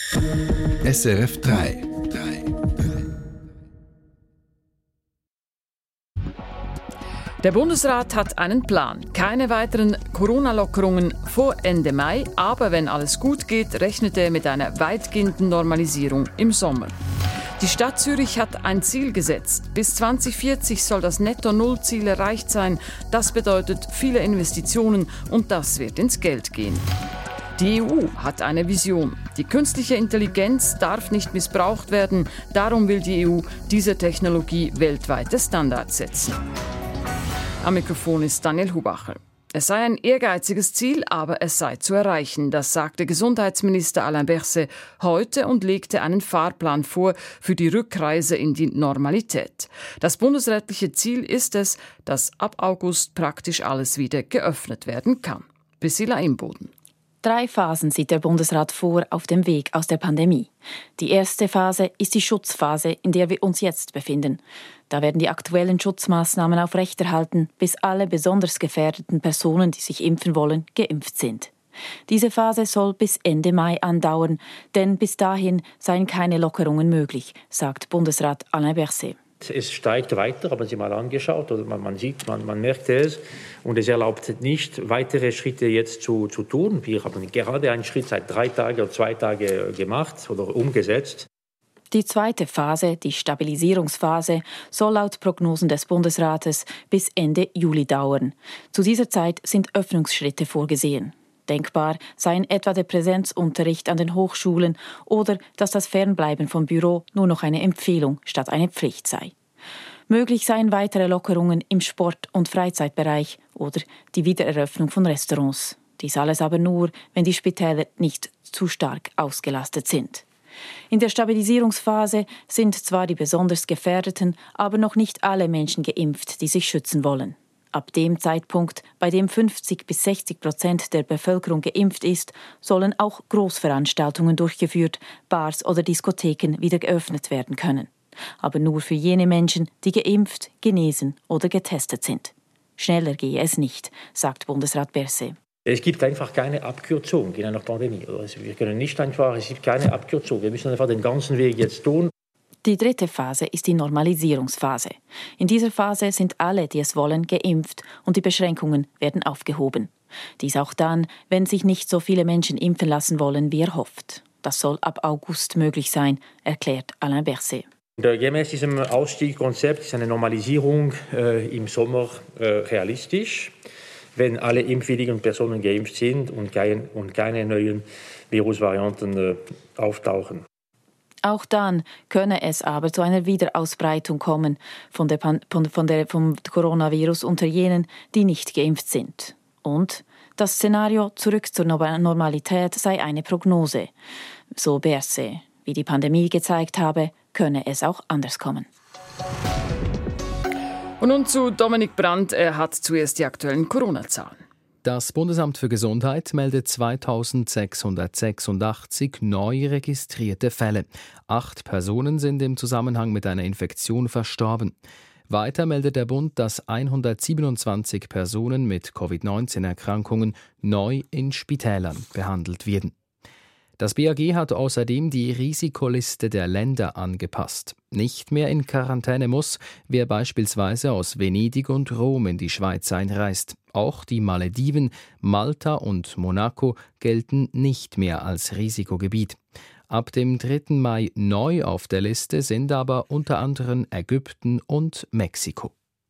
SRF 3. Der Bundesrat hat einen Plan. Keine weiteren Corona-Lockerungen vor Ende Mai, aber wenn alles gut geht, rechnet er mit einer weitgehenden Normalisierung im Sommer. Die Stadt Zürich hat ein Ziel gesetzt. Bis 2040 soll das Netto-Null-Ziel erreicht sein. Das bedeutet viele Investitionen und das wird ins Geld gehen. Die EU hat eine Vision. Die künstliche Intelligenz darf nicht missbraucht werden. Darum will die EU dieser Technologie weltweite Standards setzen. Am Mikrofon ist Daniel Hubacher. Es sei ein ehrgeiziges Ziel, aber es sei zu erreichen. Das sagte Gesundheitsminister Alain Berset heute und legte einen Fahrplan vor für die Rückreise in die Normalität. Das bundesrätliche Ziel ist es, dass ab August praktisch alles wieder geöffnet werden kann. Priscilla Imboden. 3 Phasen sieht der Bundesrat vor auf dem Weg aus der Pandemie. Die erste Phase ist die Schutzphase, in der wir uns jetzt befinden. Da werden die aktuellen Schutzmaßnahmen aufrechterhalten, bis alle besonders gefährdeten Personen, die sich impfen wollen, geimpft sind. Diese Phase soll bis Ende Mai andauern, denn bis dahin seien keine Lockerungen möglich, sagt Bundesrat Alain Berset. Es steigt weiter, haben Sie mal angeschaut, oder man sieht, man merkt es, und es erlaubt nicht, weitere Schritte jetzt zu tun. Wir haben gerade einen Schritt seit 3 Tagen oder 2 Tagen gemacht oder umgesetzt. Die zweite Phase, die Stabilisierungsphase, soll laut Prognosen des Bundesrates bis Ende Juli dauern. Zu dieser Zeit sind Öffnungsschritte vorgesehen. Denkbar seien etwa der Präsenzunterricht an den Hochschulen oder dass das Fernbleiben vom Büro nur noch eine Empfehlung statt eine Pflicht sei. Möglich seien weitere Lockerungen im Sport- und Freizeitbereich oder die Wiedereröffnung von Restaurants. Dies alles aber nur, wenn die Spitäler nicht zu stark ausgelastet sind. In der Stabilisierungsphase sind zwar die besonders Gefährdeten, aber noch nicht alle Menschen geimpft, die sich schützen wollen. Ab dem Zeitpunkt, bei dem 50-60% der Bevölkerung geimpft ist, sollen auch Großveranstaltungen durchgeführt, Bars oder Diskotheken wieder geöffnet werden können. Aber nur für jene Menschen, die geimpft, genesen oder getestet sind. Schneller gehe es nicht, sagt Bundesrat Berset. Es gibt einfach keine Abkürzung in einer Pandemie. Wir können nicht einfach, es gibt keine Abkürzung. Wir müssen einfach den ganzen Weg jetzt tun. Die dritte Phase ist die Normalisierungsphase. In dieser Phase sind alle, die es wollen, geimpft und die Beschränkungen werden aufgehoben. Dies auch dann, wenn sich nicht so viele Menschen impfen lassen wollen, wie er hofft. Das soll ab August möglich sein, erklärt Alain Berset. Gemäß diesem Ausstiegskonzept ist eine Normalisierung im Sommer realistisch, wenn alle impfwilligen Personen geimpft sind und keine neuen Virusvarianten auftauchen. Auch dann könne es aber zu einer Wiederausbreitung kommen vom Coronavirus unter jenen, die nicht geimpft sind. Und das Szenario zurück zur Normalität sei eine Prognose. So Berset. Wie die Pandemie gezeigt habe, könne es auch anders kommen. Und nun zu Dominik Brandt. Er hat zuerst die aktuellen Corona-Zahlen. Das Bundesamt für Gesundheit meldet 2686 neu registrierte Fälle. 8 Personen sind im Zusammenhang mit einer Infektion verstorben. Weiter meldet der Bund, dass 127 Personen mit Covid-19-Erkrankungen neu in Spitälern behandelt werden. Das BAG hat außerdem die Risikoliste der Länder angepasst. Nicht mehr in Quarantäne muss, wer beispielsweise aus Venedig und Rom in die Schweiz einreist. Auch die Malediven, Malta und Monaco gelten nicht mehr als Risikogebiet. Ab dem 3. Mai neu auf der Liste sind aber unter anderem Ägypten und Mexiko.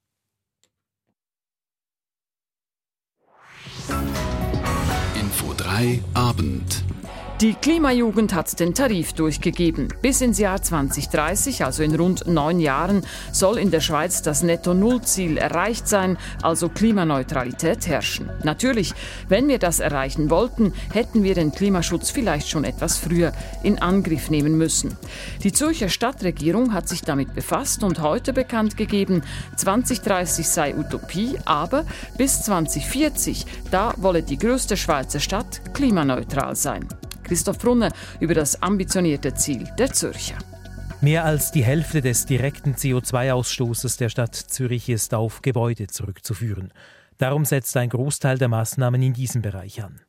Info 3 Abend. Die Klimajugend hat den Tarif durchgegeben. Bis ins Jahr 2030, also in rund 9 Jahren, soll in der Schweiz das Netto-Null-Ziel erreicht sein, also Klimaneutralität herrschen. Natürlich, wenn wir das erreichen wollten, hätten wir den Klimaschutz vielleicht schon etwas früher in Angriff nehmen müssen. Die Zürcher Stadtregierung hat sich damit befasst und heute bekannt gegeben, 2030 sei Utopie, aber bis 2040, da wolle die grösste Schweizer Stadt klimaneutral sein. Christoph Brunner über das ambitionierte Ziel der Zürcher. Mehr als die Hälfte des direkten CO2-Ausstoßes der Stadt Zürich ist auf Gebäude zurückzuführen. Darum setzt ein Großteil der Maßnahmen in diesem Bereich an.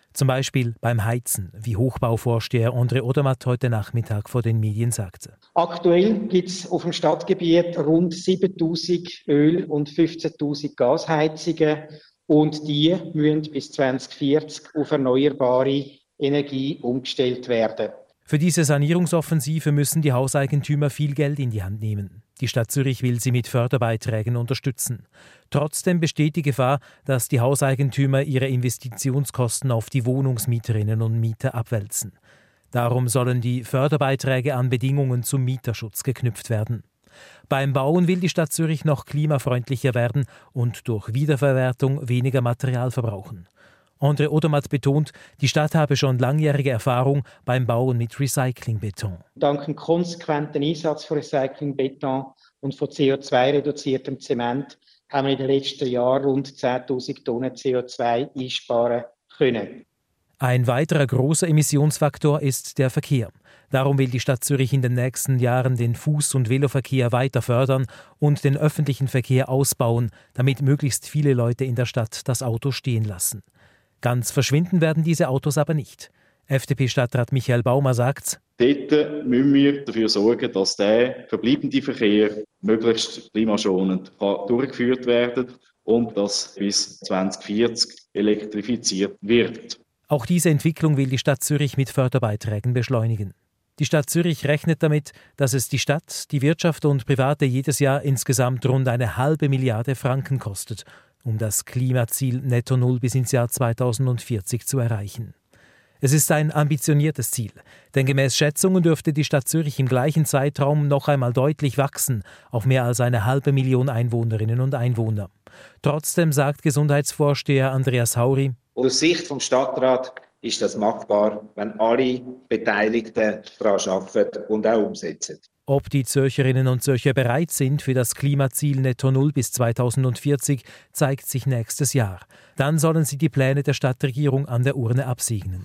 Zum Beispiel beim Heizen, wie Hochbauvorsteher André Odermatt heute Nachmittag vor den Medien sagte. Aktuell gibt es auf dem Stadtgebiet rund 7'000 Öl- und 15'000 Gasheizungen und die müssen bis 2040 auf erneuerbare Energie umgestellt werden. Für diese Sanierungsoffensive müssen die Hauseigentümer viel Geld in die Hand nehmen. Die Stadt Zürich will sie mit Förderbeiträgen unterstützen. Trotzdem besteht die Gefahr, dass die Hauseigentümer ihre Investitionskosten auf die Wohnungsmieterinnen und Mieter abwälzen. Darum sollen die Förderbeiträge an Bedingungen zum Mieterschutz geknüpft werden. Beim Bauen will die Stadt Zürich noch klimafreundlicher werden und durch Wiederverwertung weniger Material verbrauchen. André Odermatt betont, die Stadt habe schon langjährige Erfahrung beim Bauen mit Recyclingbeton. Dank dem konsequenten Einsatz von Recyclingbeton und von CO2-reduziertem Zement haben wir in den letzten Jahren rund 10'000 Tonnen CO2 einsparen können. Ein weiterer großer Emissionsfaktor ist der Verkehr. Darum will die Stadt Zürich in den nächsten Jahren den Fuß- und Veloverkehr weiter fördern und den öffentlichen Verkehr ausbauen, damit möglichst viele Leute in der Stadt das Auto stehen lassen. Ganz verschwinden werden diese Autos aber nicht. FDP-Stadtrat Michael Baumer sagt: Dort müssen wir dafür sorgen, dass der verbleibende Verkehr möglichst klimaschonend durchgeführt werden kann und dass bis 2040 elektrifiziert wird. Auch diese Entwicklung will die Stadt Zürich mit Förderbeiträgen beschleunigen. Die Stadt Zürich rechnet damit, dass es die Stadt, die Wirtschaft und Private jedes Jahr insgesamt rund 1,5 Milliarde Franken kostet, um das Klimaziel Netto Null bis ins Jahr 2040 zu erreichen. Es ist ein ambitioniertes Ziel, denn gemäß Schätzungen dürfte die Stadt Zürich im gleichen Zeitraum noch einmal deutlich wachsen, auf mehr als 1,5 Million Einwohnerinnen und Einwohner. Trotzdem sagt Gesundheitsvorsteher Andreas Hauri: Aus Sicht vom Stadtrat ist das machbar, wenn alle Beteiligten daran arbeiten und auch umsetzen. Ob die Zürcherinnen und Zürcher bereit sind für das Klimaziel Netto Null bis 2040, zeigt sich nächstes Jahr. Dann sollen sie die Pläne der Stadtregierung an der Urne absegnen.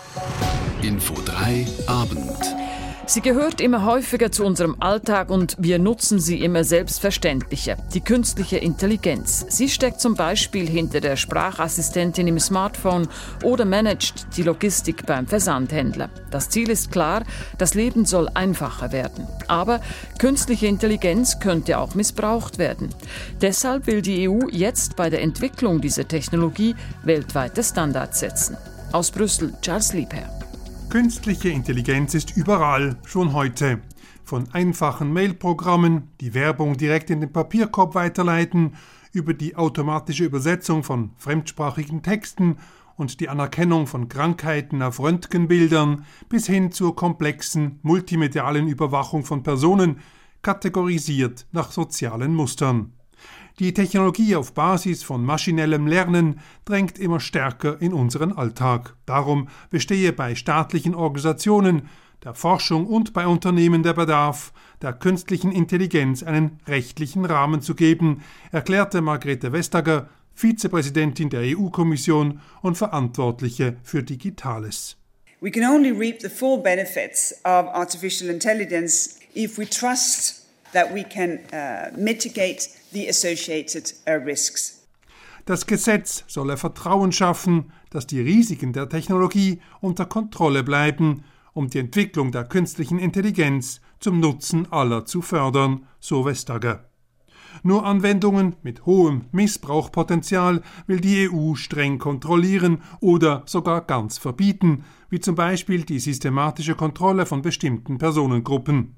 Info 3 Abend. Sie gehört immer häufiger zu unserem Alltag und wir nutzen sie immer selbstverständlicher. Die künstliche Intelligenz. Sie steckt zum Beispiel hinter der Sprachassistentin im Smartphone oder managt die Logistik beim Versandhändler. Das Ziel ist klar, das Leben soll einfacher werden. Aber künstliche Intelligenz könnte auch missbraucht werden. Deshalb will die EU jetzt bei der Entwicklung dieser Technologie weltweite Standards setzen. Aus Brüssel, Charles Liebherr. Künstliche Intelligenz ist überall, schon heute. Von einfachen Mailprogrammen, die Werbung direkt in den Papierkorb weiterleiten, über die automatische Übersetzung von fremdsprachigen Texten und die Anerkennung von Krankheiten auf Röntgenbildern bis hin zur komplexen multimedialen Überwachung von Personen, kategorisiert nach sozialen Mustern. Die Technologie auf Basis von maschinellem Lernen drängt immer stärker in unseren Alltag. Darum bestehe bei staatlichen Organisationen, der Forschung und bei Unternehmen der Bedarf, der künstlichen Intelligenz einen rechtlichen Rahmen zu geben, erklärte Margrethe Vestager, Vizepräsidentin der EU-Kommission und Verantwortliche für Digitales. We can only reap the full benefits of artificial intelligence if we trust that we can mitigate the associated risks. Das Gesetz solle Vertrauen schaffen, dass die Risiken der Technologie unter Kontrolle bleiben, um die Entwicklung der künstlichen Intelligenz zum Nutzen aller zu fördern, so Vestager. Nur Anwendungen mit hohem Missbrauchspotenzial will die EU streng kontrollieren oder sogar ganz verbieten, wie zum Beispiel die systematische Kontrolle von bestimmten Personengruppen.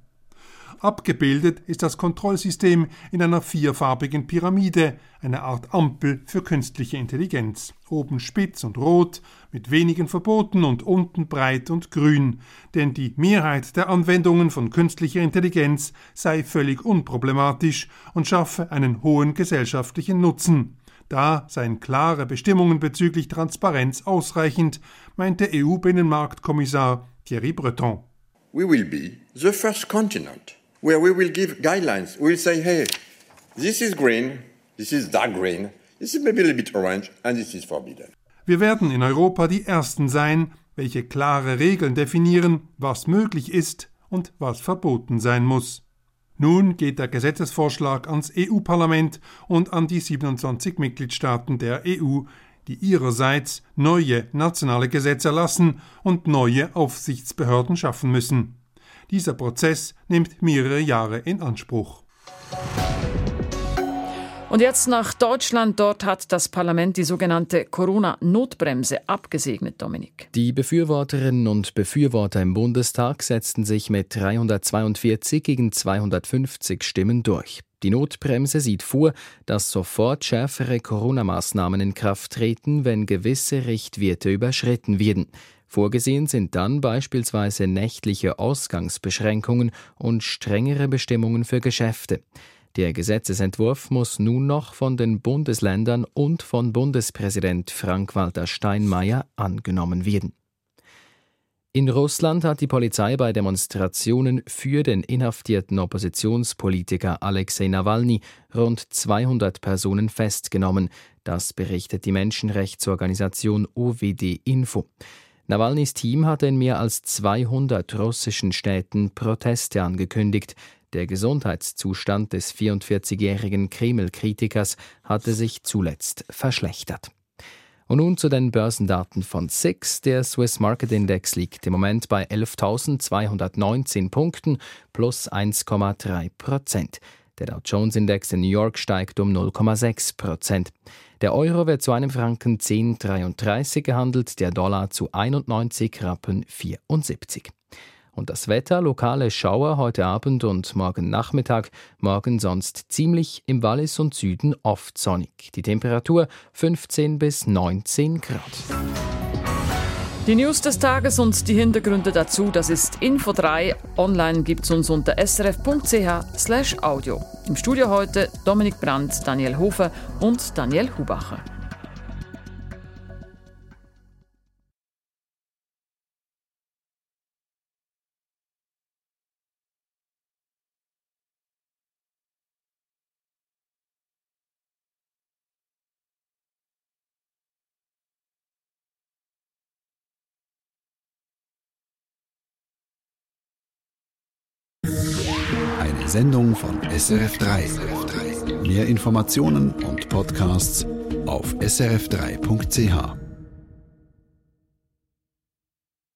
Abgebildet ist das Kontrollsystem in einer vierfarbigen Pyramide, eine Art Ampel für künstliche Intelligenz. Oben spitz und rot, mit wenigen Verboten und unten breit und grün. Denn die Mehrheit der Anwendungen von künstlicher Intelligenz sei völlig unproblematisch und schaffe einen hohen gesellschaftlichen Nutzen. Da seien klare Bestimmungen bezüglich Transparenz ausreichend, meinte EU-Binnenmarktkommissar Thierry Breton. We will be the first continent where we will give guidelines. We will say, hey, this is green, this is dark green, this is maybe a little bit orange, and this is forbidden. Wir werden in Europa die Ersten sein, welche klare Regeln definieren, was möglich ist und was verboten sein muss. Nun geht der Gesetzesvorschlag ans EU-Parlament und an die 27 Mitgliedstaaten der EU, die ihrerseits neue nationale Gesetze erlassen und neue Aufsichtsbehörden schaffen müssen. Dieser Prozess nimmt mehrere Jahre in Anspruch. Und jetzt nach Deutschland. Dort hat das Parlament die sogenannte Corona-Notbremse abgesegnet, Dominik. Die Befürworterinnen und Befürworter im Bundestag setzten sich mit 342 gegen 250 Stimmen durch. Die Notbremse sieht vor, dass sofort schärfere Corona-Maßnahmen in Kraft treten, wenn gewisse Richtwerte überschritten werden. Vorgesehen sind dann beispielsweise nächtliche Ausgangsbeschränkungen und strengere Bestimmungen für Geschäfte. Der Gesetzesentwurf muss nun noch von den Bundesländern und von Bundespräsident Frank-Walter Steinmeier angenommen werden. In Russland hat die Polizei bei Demonstrationen für den inhaftierten Oppositionspolitiker Alexei Nawalny rund 200 Personen festgenommen. Das berichtet die Menschenrechtsorganisation OVD Info. Nawalnys Team hatte in mehr als 200 russischen Städten Proteste angekündigt. Der Gesundheitszustand des 44-jährigen Kreml-Kritikers hatte sich zuletzt verschlechtert. Und nun zu den Börsendaten von SIX. Der Swiss Market Index liegt im Moment bei 11.219 Punkten plus 1,3%. Der Dow Jones Index in New York steigt um 0,6%. Der Euro wird zu einem Franken 10,33 gehandelt, der Dollar zu 91,74 Rappen. Und das Wetter, lokale Schauer heute Abend und morgen Nachmittag, morgen sonst ziemlich, im Wallis und Süden oft sonnig. Die Temperatur 15 bis 19 Grad. Die News des Tages und die Hintergründe dazu, das ist Info 3. Online gibt's uns unter srf.ch/audio. Im Studio heute Dominik Brandt, Daniel Hofer und Daniel Hubacher. Eine Sendung von SRF3. Mehr Informationen und Podcasts auf srf3.ch.